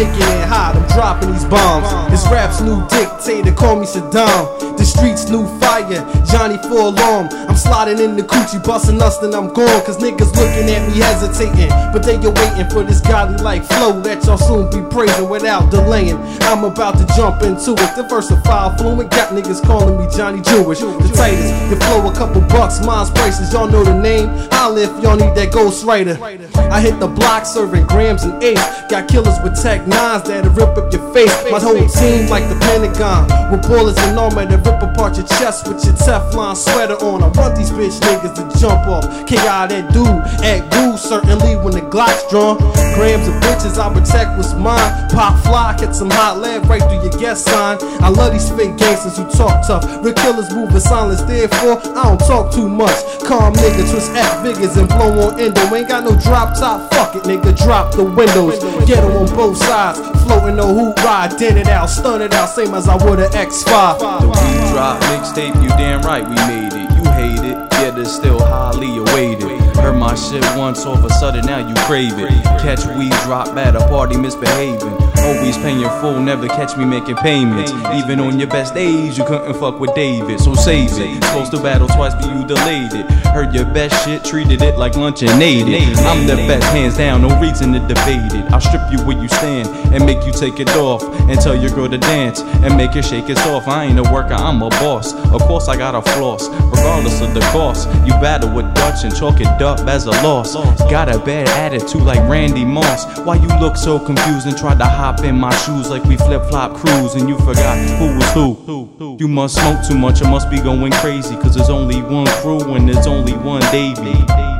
making it hot, I'm dropping these bombs. This rap's new dictator, call me Saddam. The streets new fire, Johnny full alarm. I'm sliding in the coochie, busting us, then I'm gone. Cause niggas looking at me hesitating, but they are waiting for this godly like flow that y'all soon be praising without delaying. I'm about to jump into it, diversified fluent, got niggas calling me Johnny Jewish. The tightest, you flow a couple bucks, mine's prices, y'all know the name. Holla if y'all need that ghostwriter. I hit the block serving grams and eighths. Got killers with Tech 9s that'll rip up your face. My whole team like the Pentagon, with bullets and armor that rip apart your chest with your Teflon sweater on. I want these bitch niggas to jump off. K.I. that dude, act goo certainly when the Glock's drawn. Grams of bitches I protect what's mine. Pop fly, hit some hot lead right through your guest sign. I love these fake gangsters who talk tough. Real killers move in silence, therefore I don't talk too much. Calm nigga, twist F figures and blow on endo. Ain't got no drop top, fuck it nigga, drop the windows. Get them on both sides, floating no hoop ride. Dent it out, stun it out, same as I would an X5. The We Drop mixtape, you damn right we made it. You hate it, yet it's still highly awaited. Heard my shit once, all of a sudden now you crave it. Catch We Drop at a party misbehaving. Always paying full, never catch me making payments. Even on your best days, you couldn't fuck with David, so save it. Supposed to battle twice, but you delayed it. Heard your best shit, treated it like lunch and ate it. I'm the best, hands down, no reason to debate it. I'll strip you where you stand and make you take it off, and tell your girl to dance and make her shake it off. I ain't a worker, I'm a boss. Of course I got a floss, regardless of the cost. You battle with Dutch and chalk it up as a loss. Got a bad attitude like Randy Moss. Why you look so confused and tried to hop in my shoes like we flip-flop cruise and you forgot who was who? You must smoke too much or must be going crazy, cause there's only one crew and there's only one Davey.